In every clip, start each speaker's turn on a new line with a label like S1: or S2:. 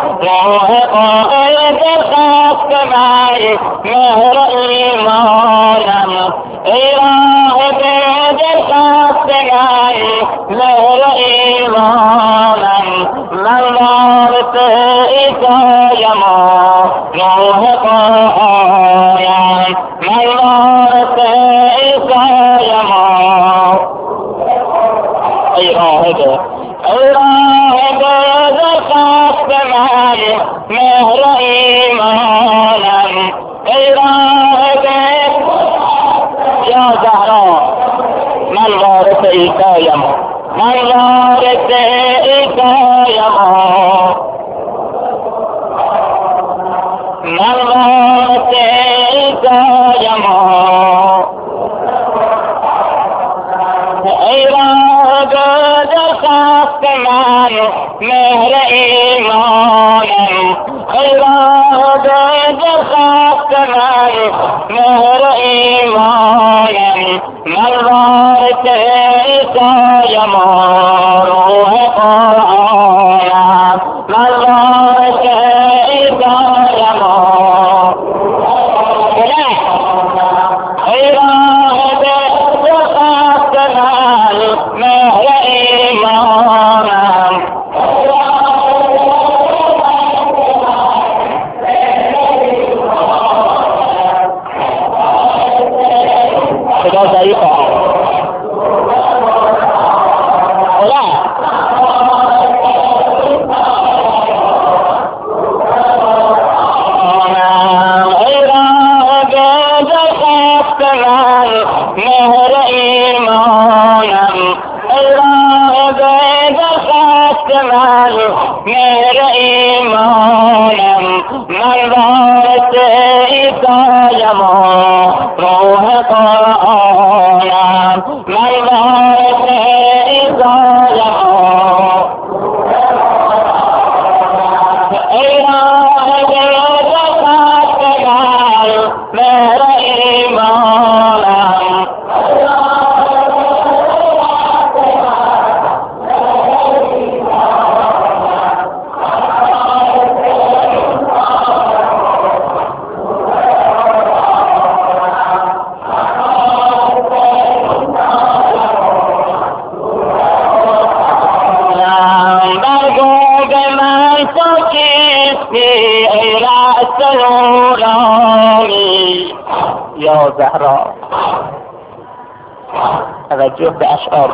S1: راه قائد خست من مهر ایمانم، ای راه دل خست من مهر ایمانم، من وارث عیسایم راه قائم، من وارث عیسایم. ای راهب درخواست من مهر ایمانم، ای راهب یا زهرا من وارث عیسایم، من وارث عیسایم، من وارث عیسایم. ای راهب درخواست من مهر ایمانم، ای راهب درخواست من مهر ایمانم، من وارث عیسایم روح قرآنم، من وارث عیسایم. ای راهب درخواست من مهر ایمانم، صدا ضعیفه. مهر ایمانم، ای راهب درخواست من مهر ایمانم، من وارث عیسایم روح قرآنم، من وارث عیسایم. ای راهب درخواست من مهر ایمانم، ای رأس نورانی یا زهرا. توجه به اشعار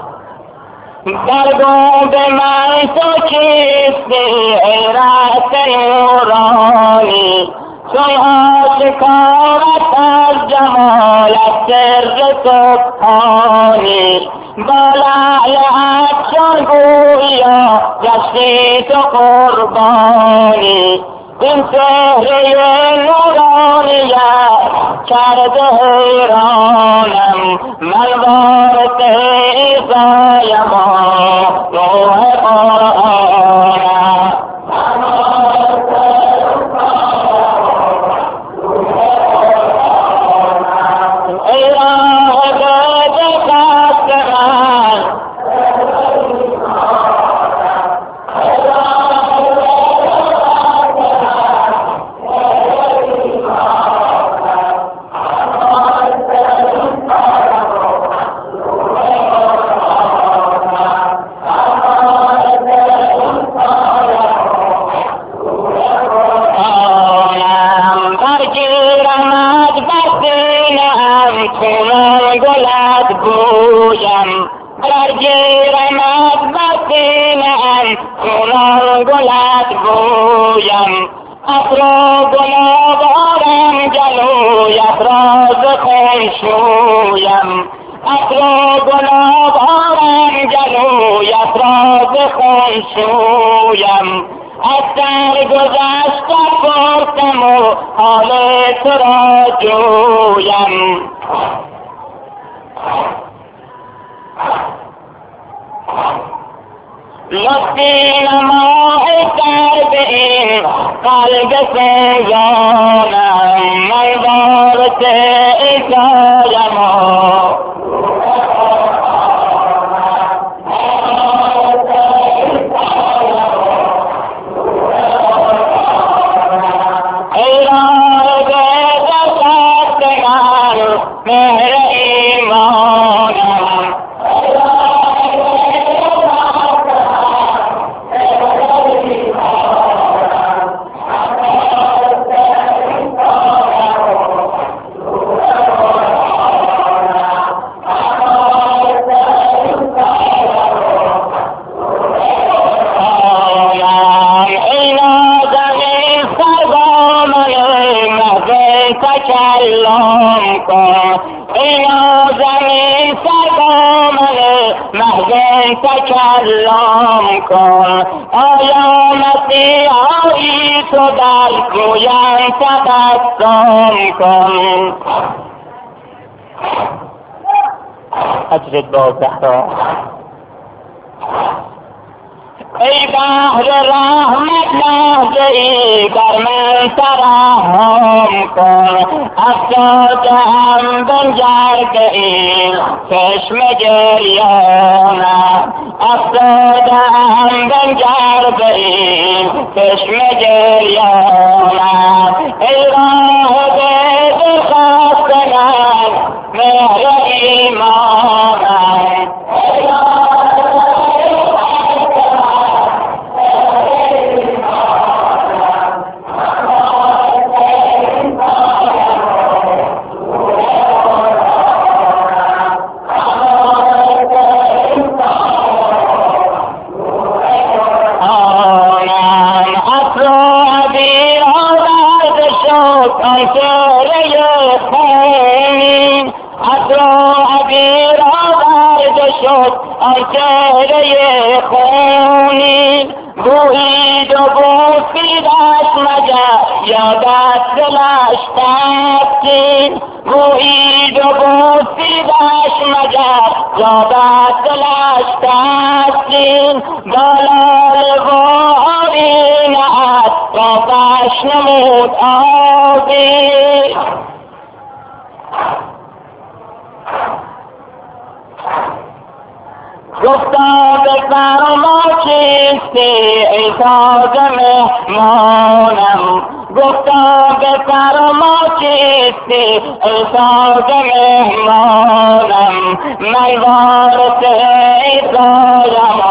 S1: برگو به من تو کیستی ای رأس نورانی، چون آشکارت از جمالت سر سبحانی، با لعلت چون گویا گشتی تو قربانی، این چهره نورانیت کرده حیرانم، من وارث عیسایم روح قرآنم. ای راهب درخواست من برگیرم از بسینم کنار گلت بویم، افرا گلابارم جلویت راز خونشویم، افرا گلابارم جلویت راز خونشویم، از در گذشتت پرسم و حال تو را جویم. لطفی نما ای کرده این قلب سوزانم، من وارث عیسایم تکلم کن، ای نازنین سرگامن محزون تکلم کن. آیا مسیحایی تو در گویم تبسم کن. اجرد با زهرا. ای بحر رحمت لحظه ای بر من ترحم کن، افتادم بنگر به این چشم گریانم، افتادم بنگر به این چشم گریانم. ای راه دل خواست من مهر ایمانم، آن چهره خونین گویید و بوسیدش مگر یادت دلش تسکین، گویید و بوسیدش مگر یادت دلش تسکین. دلال و آینه‌ات را بشنمود آبی. گفتا بفرما چیستی ای تازه مهمانم، گفتا بفرما چیستی ای تازه مهمانم، من وارث عیسایم.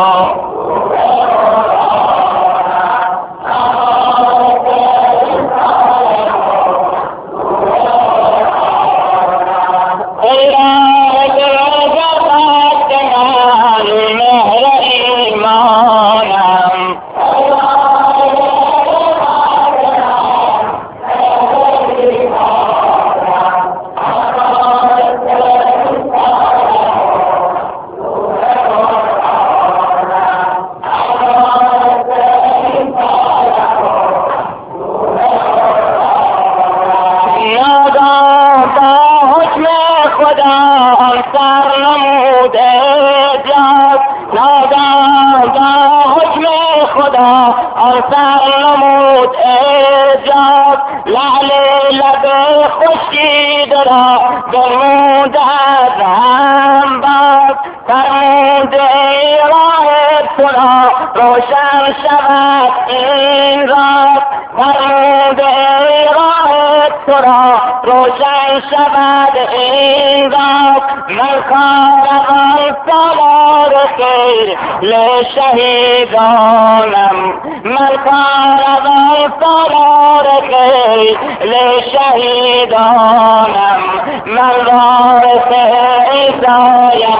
S1: سرنمود اعجاز، لعل لب خورشید را بنمود از هم باز، فرمود ای راه تو را روشن شود این راز، فرمود ای راه تو را روشن شود این راز. من کاروان سالار خیر لشهیدانم، من کاروان سالار خیر لشهیدانم، من وارث عیسایم.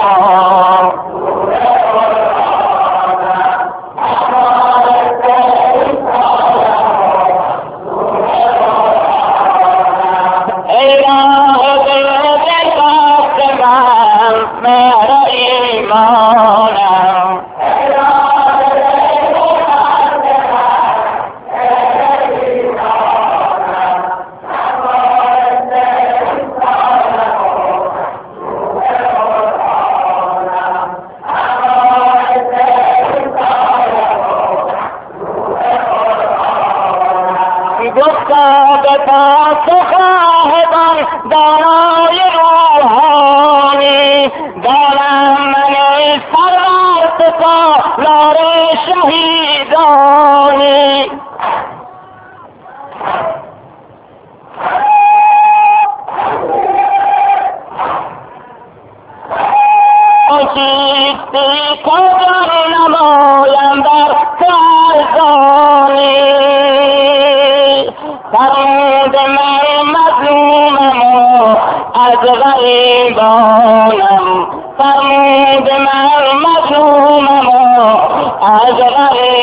S1: گفتا به پاس خواهدان دانای روحانی، دانم من سرورت سالار شهیدانی. چیستی کجا نمایم در فرزانی، فرمود من مظلومم و از غریبانم، فرمود من مظلومم و از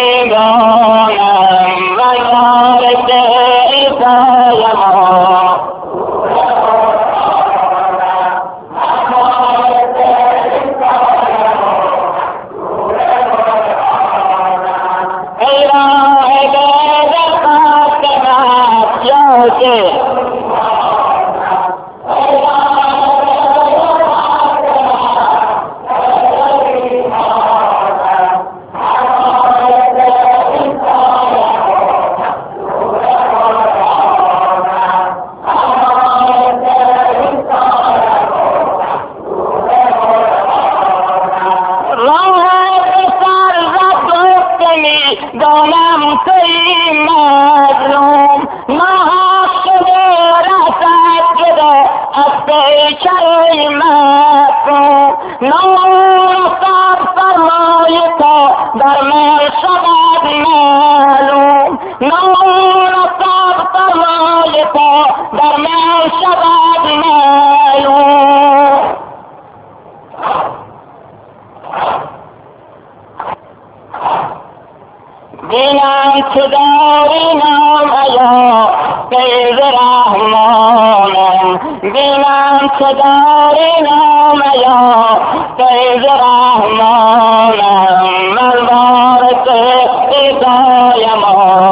S1: غریبانم، من وارث عیسایم. که دانم توی مظلوم نهاد شده رسد جدا از پیکر مفهوم نور سر فرمای تا در من شود معلوم نور سر فرمای تا در من شود معلوم بینم که داری نام ایا فیض رحمانم بینم که داری نام ایا فیض رحمانم من وارث عیسایم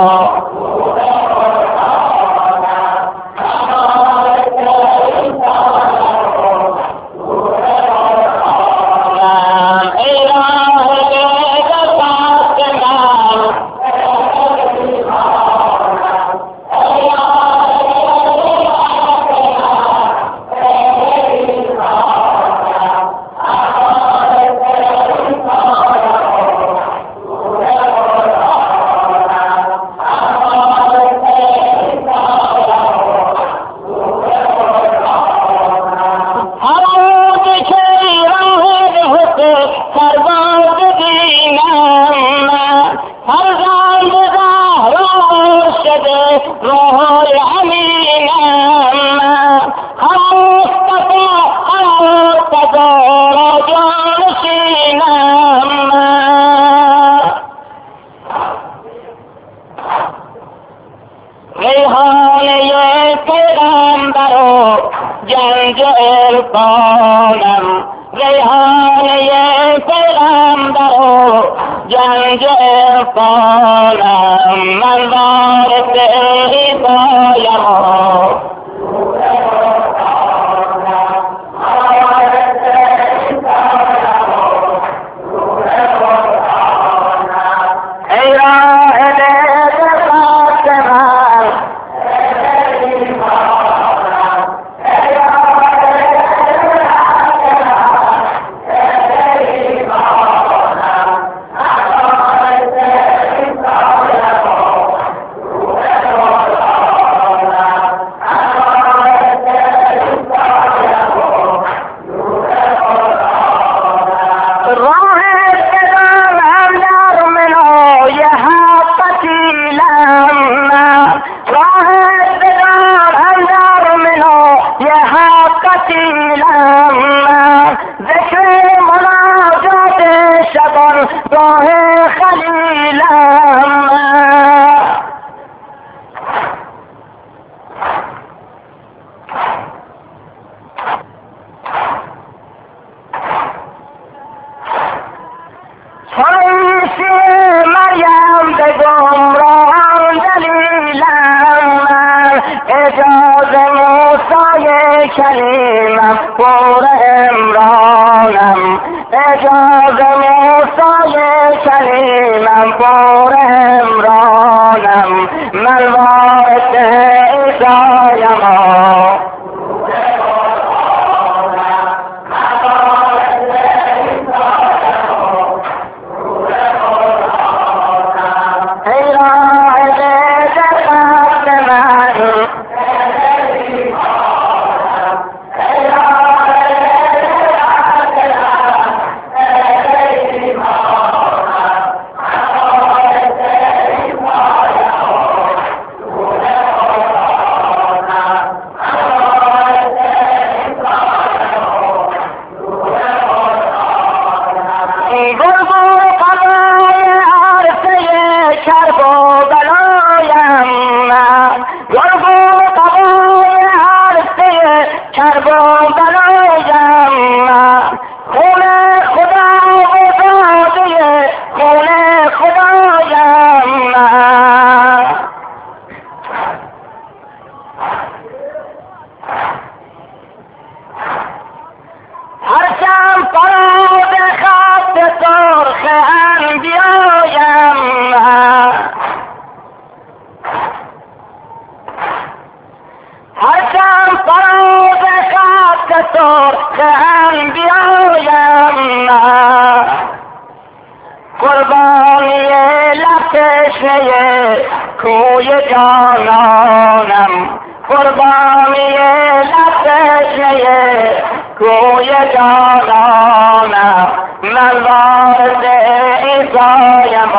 S1: گنج عرفانم ریحانه پیغمبر و گنج عرفانم من وارث عیسایم اجازه موسای کلیمم پر عمرانم اجازه موسای کلیمم پر عمرانم من وارث عیسایم کرب و بلایم گرگو سرخ انبیایم قربانی لب تشنه کوی جانانم قربانی لب تشنه کوی جانانم من وارث عیسایم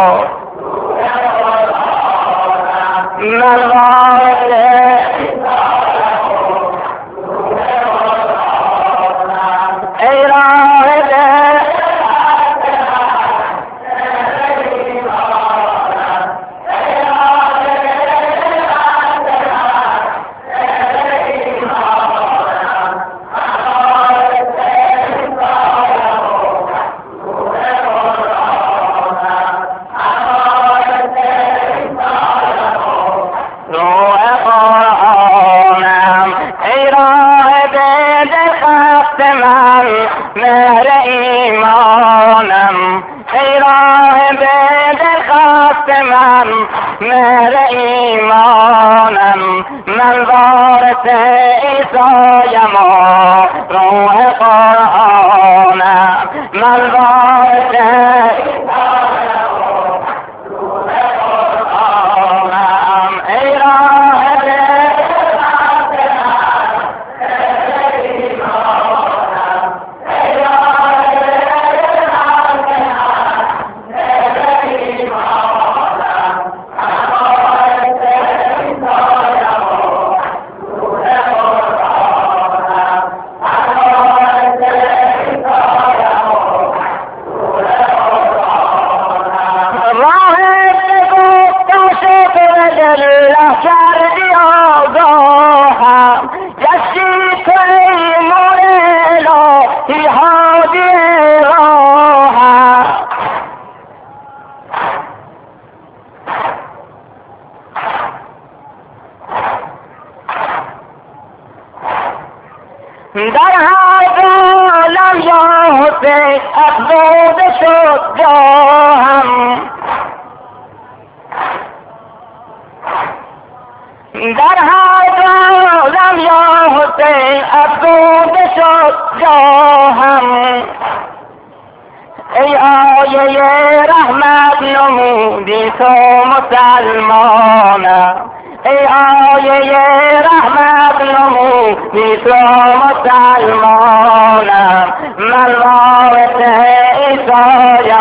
S1: من وارث ای راهب مهر ایمانم ای راهب دلخواست من مهر ایمانم من وارث عیسایم روح قرآنم من وارث قرآنم ای راهب کردی آگاهم گشتی تو ای نور الهی هادی راهم در هر عالم یا حسین افزوده شد جاهم در هر عالم یا حسین افزوده شد جاهم ای آیه رحمت نمودی تو مسلمانم ای آیه رحمت نمودی تو مسلمانم من وارث عیسایم